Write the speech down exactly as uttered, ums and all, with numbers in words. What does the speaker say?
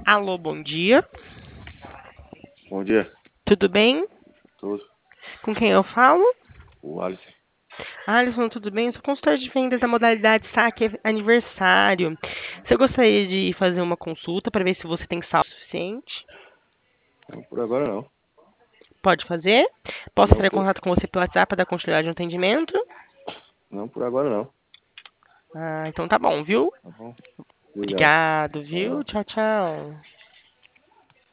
Alô, bom dia. Bom dia, Tudo bem? tudo. Com quem eu falo? O Alisson. Alisson, tudo bem? Eu sou consultor de vendas da modalidade Saque Aniversário. Você gostaria de fazer uma consulta para ver se você tem saldo suficiente? Não, por agora não. Pode fazer? Posso Não, entrar em por, contato com você pelo WhatsApp para dar continuidade no atendimento? não, por agora não. Ah, então tá bom, viu? Tá bom? Obrigado. Obrigado, viu? Tchau. Tchau, tchau.